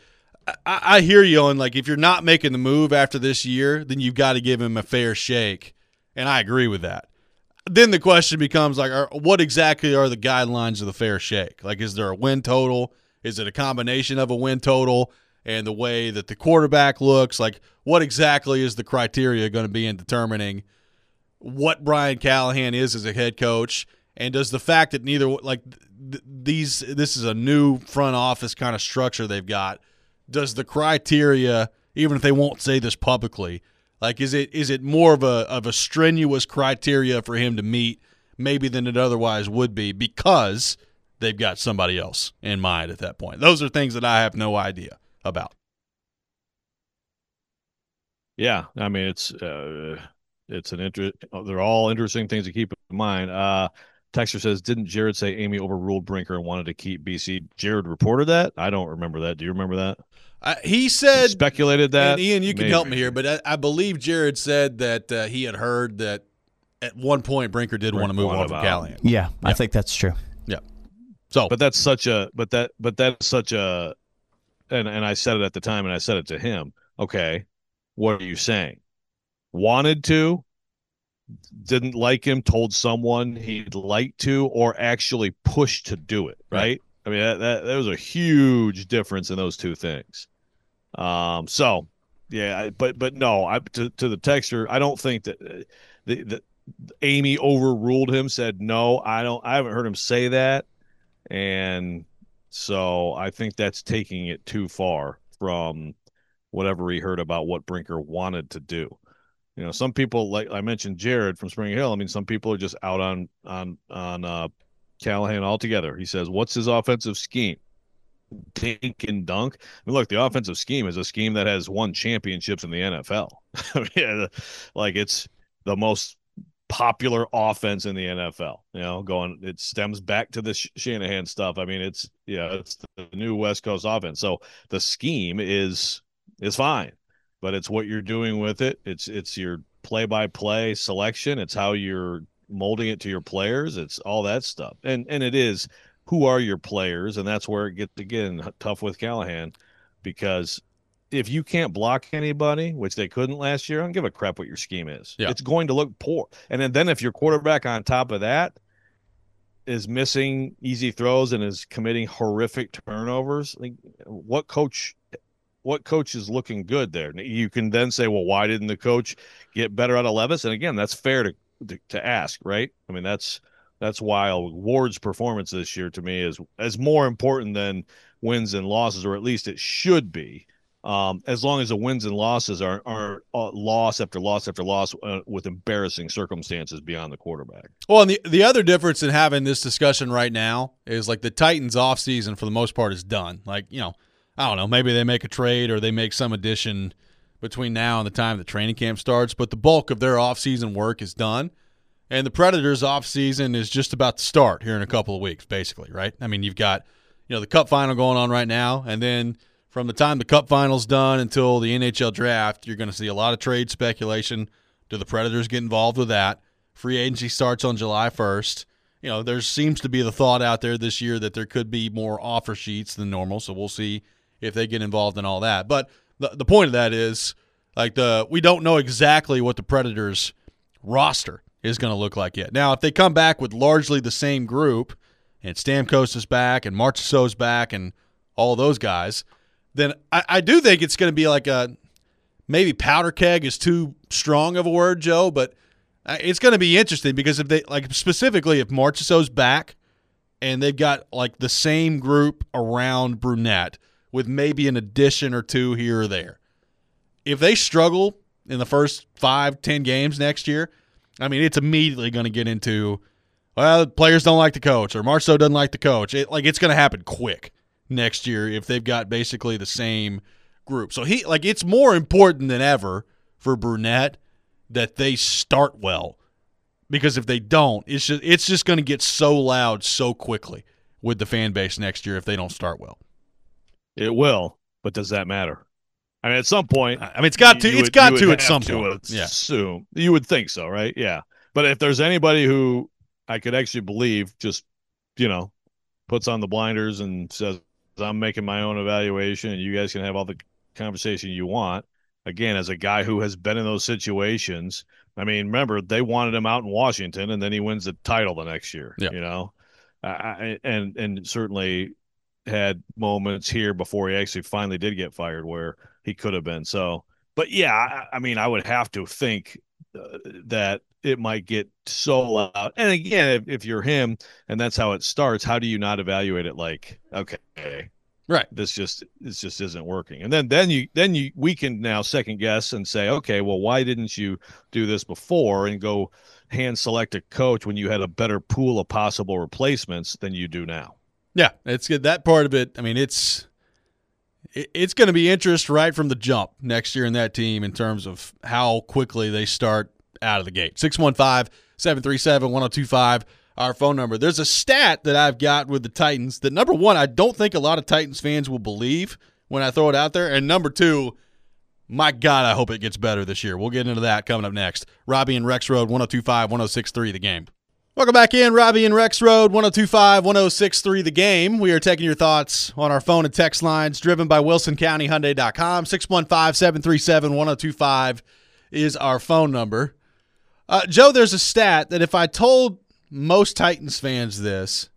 Speaker 1: I, I hear you on, like, if you're not making the move after this year, then you've got to give him a fair shake, and I agree with that. Then the question becomes, like, are, what exactly are the guidelines of the fair shake? Like, is there a win total? Is it a combination of a win total and the way that the quarterback looks? Like, what exactly is the criteria going to be in determining what Brian Callahan is as a head coach? And does the fact that neither, like, th- these, this is a new front office kind of structure they've got, does the criteria, even if they won't say this publicly, like, is it is it more of a of a strenuous criteria for him to meet maybe than it otherwise would be because they've got somebody else in mind at that point? Those are things that I have no idea about.
Speaker 2: Yeah, I mean, it's uh, it's an inter- they're all interesting things to keep in mind. Uh, Texter says, didn't Jared say Amy overruled Brinker and wanted to keep B C? Jared reported that? I don't remember that. Do you remember that?
Speaker 1: Uh, he said
Speaker 2: he speculated that.
Speaker 1: And Ian, you can
Speaker 2: Maybe.
Speaker 1: help me here, but I, I believe Jared said that uh, he had heard that at one point Brinker did
Speaker 2: Brink
Speaker 1: want to move
Speaker 2: wanted
Speaker 1: on from
Speaker 2: out.
Speaker 1: Callahan.
Speaker 3: Yeah,
Speaker 1: Yeah.
Speaker 3: I think that's true.
Speaker 1: Yeah. So,
Speaker 2: But that's such a but that but that's such a and and I said it at the time and I said it to him. Okay, what are you saying? Wanted to, didn't like him, told someone he'd like to, or actually pushed to do it, right?
Speaker 1: Right.
Speaker 2: I mean, that, that, that was a huge difference in those two things. Um, so, yeah, I- but but no, I to, to the texter, I don't think that uh, the, the Amy overruled him, said no. I don't. I haven't heard him say that, and so I think that's taking it too far from whatever he heard about what Brinker wanted to do. You know, some people, like I mentioned, Jared from Spring Hill. I mean, some people are just out on on on uh, Callahan altogether. He says, "What's his offensive scheme? Dink and dunk." I mean, look, the offensive scheme is a scheme that has won championships in the N F L. Yeah, like it's the most popular offense in the N F L. You know, going it stems back to the Shanahan stuff. I mean, it's yeah, it's the new West Coast offense. So the scheme is is fine, but it's what you're doing with it. It's it's your play-by-play selection. It's how you're molding it to your players. It's all that stuff. And and it is, who are your players? And that's where it gets, again, tough with Callahan, because if you can't block anybody, which they couldn't last year, I don't give a crap what your scheme is.
Speaker 1: Yeah.
Speaker 2: It's going to look poor. And then, then if your quarterback on top of that is missing easy throws and is committing horrific turnovers, like, what coach what coach is looking good there? You can then say, well, why didn't the coach get better out of Levis? And again, that's fair to to, to ask, right? I mean, that's that's why Ward's performance this year to me is is more important than wins and losses, or at least it should be. Um, as long as the wins and losses are are uh, loss after loss after loss uh, with embarrassing circumstances beyond the quarterback.
Speaker 1: well, and the the other difference in having this discussion right now is, like, the Titans offseason for the most part is done. Like, you know, I don't know, maybe they make a trade or they make some addition between now and the time the training camp starts, but the bulk of their offseason work is done. And the Predators' offseason is just about to start here in a couple of weeks, basically, right? I mean, you've got, you know, the Cup final going on right now, and then from the time the Cup final's done until the N H L draft, you're going to see a lot of trade speculation. Do the Predators get involved with that? Free agency starts on July first. You know, there seems to be the thought out there this year that there could be more offer sheets than normal, so we'll see if they get involved in all that. But the the point of that is, like, the we don't know exactly what the Predators' roster is going to look like yet. Now, if they come back with largely the same group, and Stamkos is back, and Marchessault's back, and all those guys, then I, I do think it's going to be like a maybe powder keg is too strong of a word, Joe, but it's going to be interesting because if they, like, specifically if Marchessault's back and they've got, like, the same group around Brunette with maybe an addition or two here or there, if they struggle in the first five, ten games next year, I mean, it's immediately going to get into, well, the players don't like the coach or Marchessault doesn't like the coach. It, like, it's going to happen quick next year if they've got basically the same group. So he, like, it's more important than ever for Brunette that they start well, because if they don't, it's just it's just going to get so loud so quickly with the fan base next year if they don't start well.
Speaker 2: It will, but does that matter? I mean, at some point,
Speaker 1: I mean, it's got to
Speaker 2: you
Speaker 1: it's
Speaker 2: would-
Speaker 1: got
Speaker 2: you
Speaker 1: to
Speaker 2: would
Speaker 1: at some
Speaker 2: have to
Speaker 1: point. Yeah.
Speaker 2: assume. You would think so, right? Yeah. But if there's anybody who I could actually believe just, you know, puts on the blinders and says, I'm making my own evaluation, and you guys can have all the conversation you want. Again, as a guy who has been in those situations, I mean, remember, they wanted him out in Washington, and then he wins the title the next year,
Speaker 1: yeah.
Speaker 2: you know, I, and and certainly had moments here before he actually finally did get fired where he could have been. So, but yeah, I, I mean, I would have to think uh, that it might get so loud. And again, if, if you're him and that's how it starts, how do you not evaluate it like, okay,
Speaker 1: right,
Speaker 2: this just this just isn't working? And then then you then you we can now second guess and say, okay, well, why didn't you do this before and go hand select a coach when you had a better pool of possible replacements than you do now?
Speaker 1: Yeah, it's good. That part of it, I mean, it's it, it's going to be interest right from the jump next year in that team in terms of how quickly they start out of the gate. six one five, seven three seven, one oh two five, our phone number. There's a stat that I've got with the Titans that, number one, I don't think a lot of Titans fans will believe when I throw it out there. And number two, my God, I hope it gets better this year. We'll get into that coming up next. Robbie and Rex Road, one oh two five, one oh six three, The Game. Welcome back in. Robbie and Rex Road, one oh two five, one oh six three, The Game. We are taking your thoughts on our phone and text lines, driven by Wilson County Hyundai dot com. six one five, seven three seven, one oh two five is our phone number. Uh, Joe, there's a stat that if I told most Titans fans this,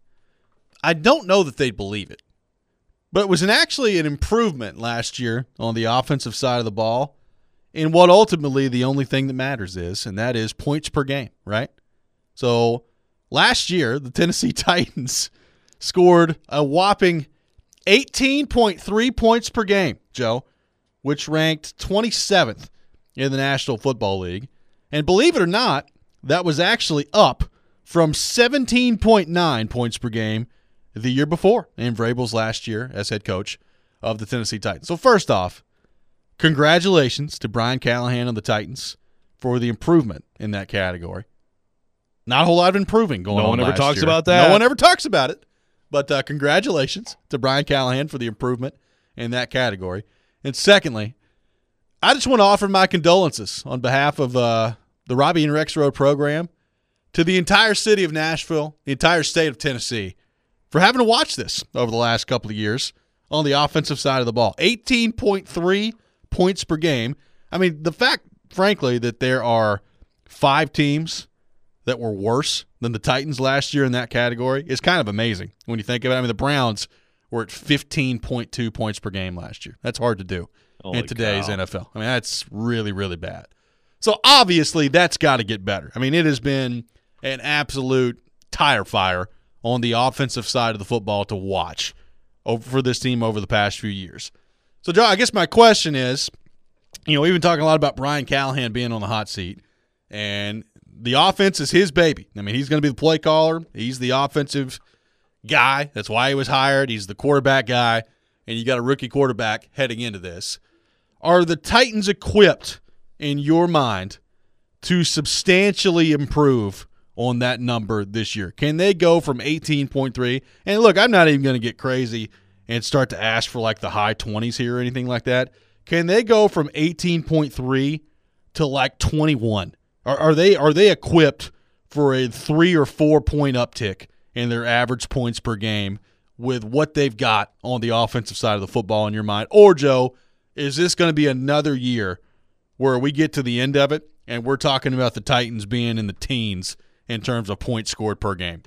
Speaker 1: I don't know that they'd believe it. But it was an, actually an improvement last year on the offensive side of the ball in what ultimately the only thing that matters is, and that is points per game, right? So last year, the Tennessee Titans scored a whopping eighteen point three points per game, Joe, which ranked twenty-seventh in the National Football League. And believe it or not, that was actually up from seventeen point nine points per game the year before in Vrabel's last year as head coach of the Tennessee Titans. So first off, congratulations to Brian Callahan and the Titans for the improvement in that category. Not a whole lot of improving going on.
Speaker 2: No one ever
Speaker 1: last
Speaker 2: talks
Speaker 1: year.
Speaker 2: about that.
Speaker 1: No one ever talks about it. But uh, congratulations to Brian Callahan for the improvement in that category. And secondly, I just want to offer my condolences on behalf of uh, the Robbie and Rex Road program to the entire city of Nashville, the entire state of Tennessee, for having to watch this over the last couple of years on the offensive side of the ball. eighteen point three points per game. I mean, the fact, frankly, that there are five teams that were worse than the Titans last year in that category is kind of amazing when you think of it. I mean, the Browns were at fifteen point two points per game last year. That's hard to do
Speaker 2: Holy
Speaker 1: in today's
Speaker 2: cow.
Speaker 1: N F L. I mean, that's really, really bad. So obviously that's got to get better. I mean, it has been an absolute tire fire on the offensive side of the football to watch over for this team over the past few years. So, Joe, I guess my question is, you know, we've been talking a lot about Brian Callahan being on the hot seat, and the offense is his baby. I mean, he's going to be the play caller. He's the offensive guy. That's why he was hired. He's the quarterback guy, and you got a rookie quarterback heading into this. Are the Titans equipped, in your mind, to substantially improve on that number this year? Can they go from eighteen point three? And look, I'm not even going to get crazy and start to ask for like the high twenties here or anything like that. Can they go from eighteen point three to like twenty-one? Are, are they are they equipped for a three or four point uptick in their average points per game with what they've got on the offensive side of the football in your mind? Or, Joe, is this going to be another year where we get to the end of it and we're talking about the Titans being in the teens in terms of points scored per game?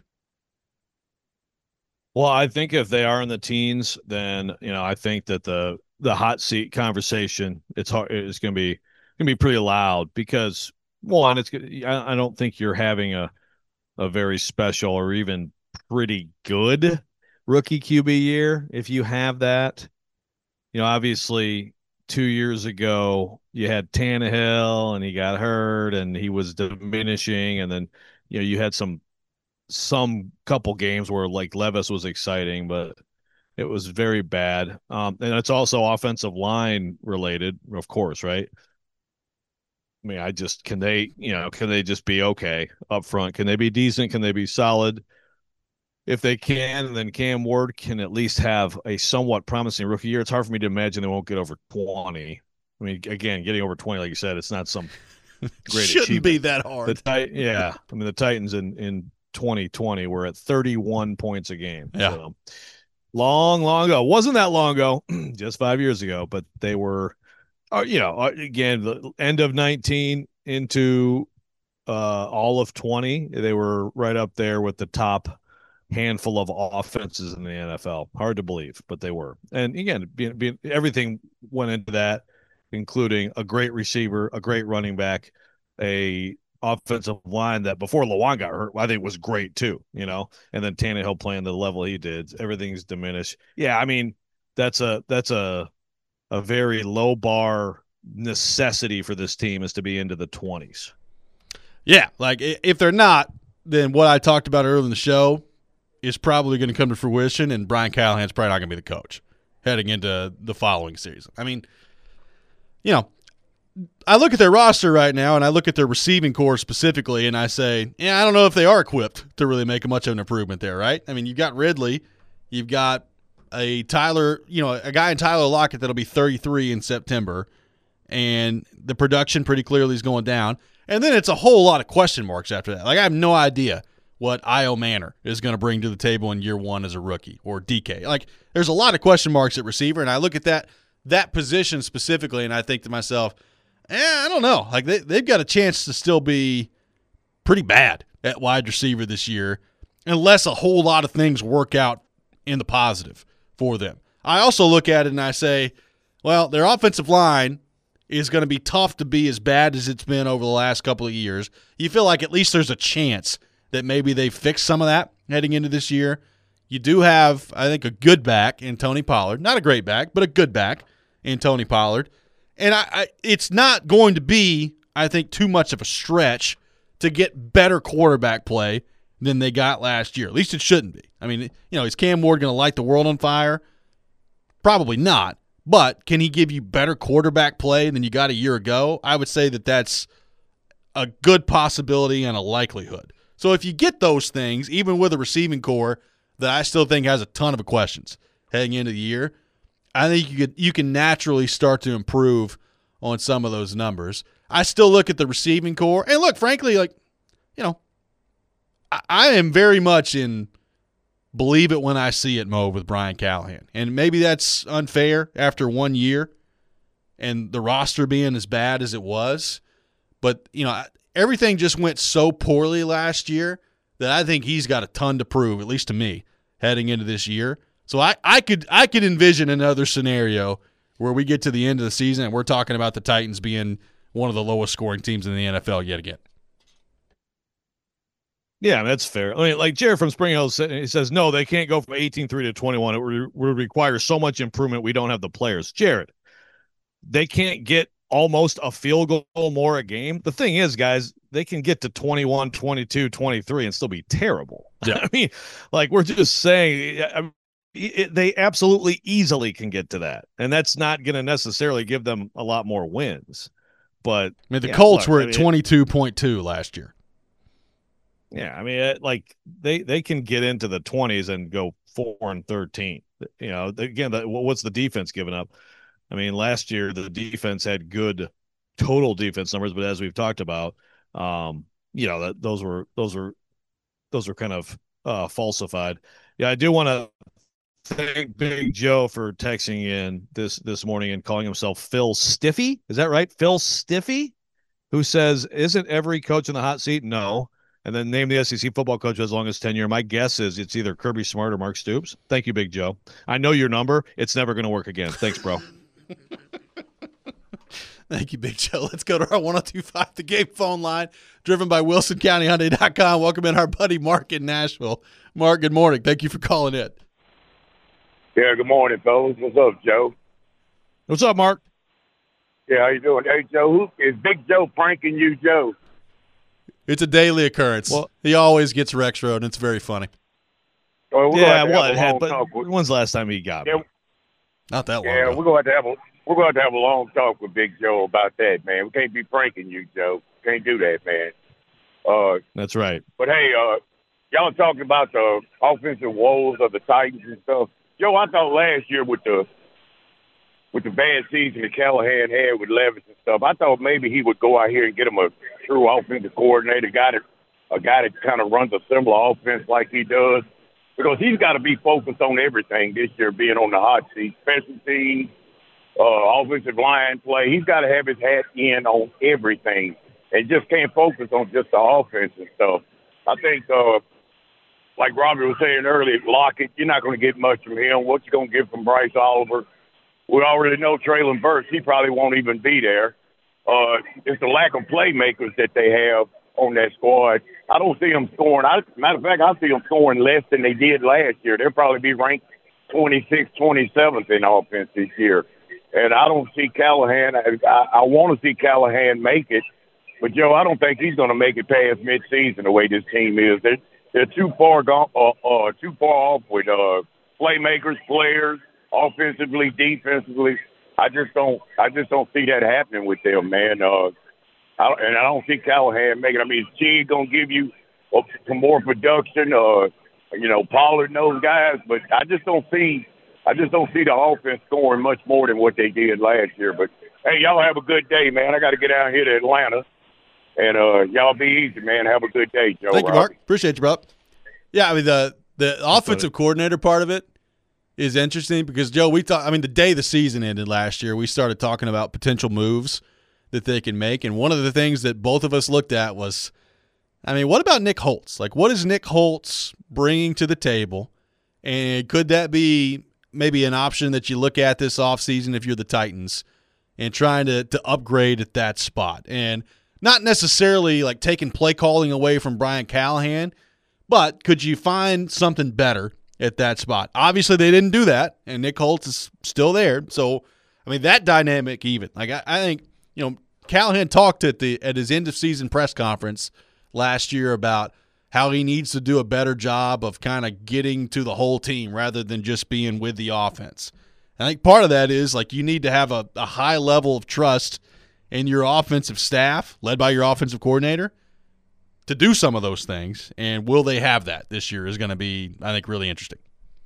Speaker 2: Well, I think if they are in the teens, then, you know, I think that the the hot seat conversation, it's hard, it's going to be going to be pretty loud because, one, it's I, I don't think you're having a a very special or even pretty good rookie Q B year if you have that. You know, obviously two years ago you had Tannehill and he got hurt and he was diminishing, and then, you know, you had some some couple games where like Levis was exciting, but it was very bad. Um, and it's also offensive line related, of course, right? I mean, I just, can they, you know, can they just be okay up front? Can they be decent? Can they be solid? If they can, then Cam Ward can at least have a somewhat promising rookie year. It's hard for me to imagine they won't get over twenty. I mean, again, getting over twenty, like you said, it's not some great
Speaker 1: Shouldn't
Speaker 2: achievement.
Speaker 1: be that hard.
Speaker 2: The yeah. I mean, the Titans in, in twenty twenty were at thirty-one points a game.
Speaker 1: Yeah.
Speaker 2: So, long, long ago. Wasn't that long ago, just five years ago, but they were, uh, you know, again, the end of nineteen into uh, all of twenty. They were right up there with the top handful of offenses in the N F L. Hard to believe, but they were. And again, being, being, everything went into that, including a great receiver, a great running back, a offensive line that before Lewan got hurt, I think was great too, you know, and then Tannehill playing the level he did, everything's diminished. Yeah. I mean, that's a, that's a, a very low bar necessity for this team is to be into the twenties.
Speaker 1: Yeah. Like if they're not, then what I talked about earlier in the show is probably going to come to fruition, and Brian Callahan's probably not going to be the coach heading into the following season. I mean, you know, I look at their roster right now, and I look at their receiving core specifically, and I say, yeah, I don't know if they are equipped to really make much of an improvement there, right? I mean, you've got Ridley, you've got a Tyler, you know, a guy in Tyler Lockett that'll be thirty-three in September, and the production pretty clearly is going down. And then it's a whole lot of question marks after that. Like, I have no idea what Io Manor is going to bring to the table in year one as a rookie, or D K. Like, there's a lot of question marks at receiver, and I look at that that position specifically, and I think to myself, eh, I don't know. Like, they, they've got a chance to still be pretty bad at wide receiver this year unless a whole lot of things work out in the positive for them. I also look at it and I say, well, their offensive line is going to be tough to be as bad as it's been over the last couple of years. You feel like at least there's a chance that maybe they fix some of that heading into this year. You do have, I think, a good back in Tony Pollard. Not a great back, but a good back in Tony Pollard. And I, I, it's not going to be, I think, too much of a stretch to get better quarterback play than they got last year. At least it shouldn't be. I mean, you know, is Cam Ward going to light the world on fire? Probably not. But can he give you better quarterback play than you got a year ago? I would say that that's a good possibility and a likelihood. So if you get those things, even with a receiving core that I still think has a ton of questions heading into the year, I think you could you can naturally start to improve on some of those numbers. I still look at the receiving core, and look, frankly, like, you know, I, I am very much in believe it when I see it mode with Brian Callahan. And maybe that's unfair after one year and the roster being as bad as it was. But, you know, everything just went so poorly last year that I think he's got a ton to prove, at least to me, heading into this year. So I, I could I could envision another scenario where we get to the end of the season and we're talking about the Titans being one of the lowest scoring teams in the N F L yet again.
Speaker 2: Yeah, that's fair. I mean, like Jared from Spring Hill, he says, no, they can't go from eighteen three to twenty-one. It would, would require so much improvement. We don't have the players. Jared, they can't get almost a field goal more a game. The thing is, guys, they can get to twenty-one, twenty-two, twenty-three and still be terrible. Yeah. I mean, like we're just saying, I mean, it, they absolutely easily can get to that. And that's not going to necessarily give them a lot more wins. But
Speaker 1: I mean, the
Speaker 2: yeah,
Speaker 1: Colts
Speaker 2: look,
Speaker 1: were
Speaker 2: I
Speaker 1: at
Speaker 2: mean,
Speaker 1: twenty-two point two last year.
Speaker 2: Yeah, I mean, it, like they, they can get into the twenties and go four and thirteen. You know, again, the, what's the defense giving up? I mean, last year the defense had good total defense numbers, but as we've talked about, um, you know, that those were those were those were kind of uh, falsified. Yeah, I do want to thank Big Joe for texting in this this morning and calling himself Phil Stiffy. Is that right? Phil Stiffy, who says, "Isn't every coach in the hot seat?" No. And then name the S E C football coach as long as tenure. My guess is it's either Kirby Smart or Mark Stoops. Thank you, Big Joe. I know your number. It's never going to work again. Thanks, bro.
Speaker 1: Thank you, Big Joe. Let's go to our one oh two point five The Game phone line, driven by Wilson County Hyundai dot com. Welcome in our buddy Mark in Nashville. Mark, good morning. Thank you for calling in.
Speaker 6: Yeah, good morning, fellas. What's up, Joe?
Speaker 2: What's up, Mark?
Speaker 6: Yeah, how you doing? Hey, Joe, who, is Big Joe pranking you, Joe?
Speaker 1: It's a daily occurrence. Well, he always gets Rex Road, and it's very funny.
Speaker 6: Well,
Speaker 2: yeah, what? Had, but when's the last time he got
Speaker 6: yeah,
Speaker 2: me?
Speaker 1: Not that long
Speaker 6: Yeah,
Speaker 1: ago.
Speaker 6: we're going to have a we're going to have a long talk with Big Joe about that, man. We can't be pranking you, Joe. Can't do that, man. Uh,
Speaker 2: That's right.
Speaker 6: But hey, uh, y'all talking about the offensive woes of the Titans and stuff. Joe, I thought last year with the with the bad season that Callahan had with Levis and stuff, I thought maybe he would go out here and get him a true offensive coordinator, a guy that, a guy that kind of runs a similar offense like he does. because he's got to be focused on everything this year, being on the hot seat, special teams, uh, offensive line play. He's got to have his hat in on everything and just can't focus on just the offense and stuff. I think, uh, like Robbie was saying earlier, Lockett, you're not going to get much from him. What you going to get from Bryce Oliver? We already know Traylon Burks. He probably won't even be there. Uh, it's the lack of playmakers that they have on that squad. I don't see them scoring. I, matter of fact, I see them scoring less than they did last year. They'll probably be ranked twenty-sixth, twenty-seventh in offense this year. And I don't see Callahan. I, I, I want to see Callahan make it. But, Joe, I don't think he's going to make it past midseason the way this team is. They're, they're too far gone, uh, uh, too far off with uh, playmakers, players, offensively, defensively. I just don't. I just don't see that happening with them, man. Uh, I, and I don't see Callahan making. I mean, is Chig gonna give you uh, some more production? Uh, you know, Pollard and those guys, but I just don't see. I just don't see the offense scoring much more than what they did last year. But hey, y'all have a good day, man. I got to get out here to Atlanta. And uh, y'all be easy, man. Have a good day, Joe.
Speaker 1: Thank you, Mark. Appreciate you, bro. Yeah, I mean, the the offensive coordinator part of it is interesting because, Joe, we thought, I mean, the day the season ended last year, we started talking about potential moves that they can make. And one of the things that both of us looked at was, I mean, what about Nick Holtz? Like, what is Nick Holtz bringing to the table? And could that be maybe an option that you look at this offseason if you're the Titans and trying to, to upgrade at that spot? And not necessarily like taking play calling away from Brian Callahan, but could you find something better at that spot? Obviously, they didn't do that, and Nick Holtz is still there. So, I mean, that dynamic even. Like, I, I think, you know, Callahan talked at the at his end-of-season press conference last year about how he needs to do a better job of kind of getting to the whole team rather than just being with the offense. I think part of that is, like, you need to have a, a high level of trust in your offensive staff, led by your offensive coordinator, to do some of those things. And will they have that this year is going to be, I think, really interesting.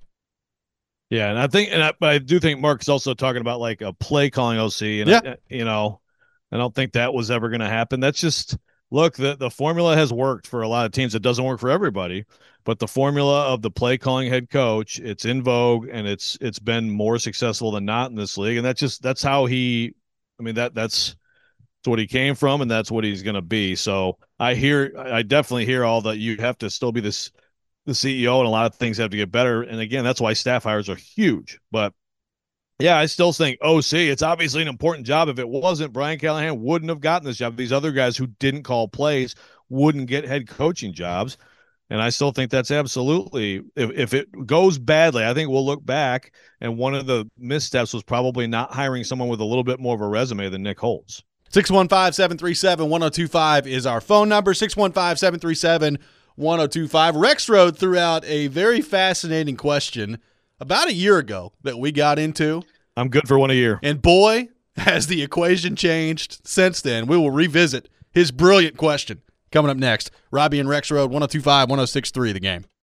Speaker 2: Yeah, and I think, and I, but I do think Mark is also talking about like a play calling O C, and
Speaker 1: yeah.
Speaker 2: I, you know, I don't think that was ever going to happen. That's just look, the the formula has worked for a lot of teams. It doesn't work for everybody, but the formula of the play calling head coach, it's in vogue, and it's it's been more successful than not in this league, and that's just that's how he. I mean that that's. That's what he came from, and that's what he's going to be. So I hear, I definitely hear all that. You have to still be this, the C E O, and a lot of things have to get better. And again, that's why staff hires are huge. But yeah, I still think O C, it's obviously an important job. If it wasn't, Brian Callahan wouldn't have gotten this job. These other guys who didn't call plays wouldn't get head coaching jobs. And I still think that's absolutely, if, if it goes badly, I think we'll look back, and one of the missteps was probably not hiring someone with a little bit more of a resume than Nick Holtz.
Speaker 1: six one five, seven three seven, one oh two five is our phone number, six one five, seven three seven, one oh two five. Rex Road threw out a very fascinating question about a year ago that we got into.
Speaker 2: I'm good for one a year.
Speaker 1: And boy, has the equation changed since then. We will revisit his brilliant question coming up next. Robbie and Rex Road, one oh two five, one oh six three, The Game.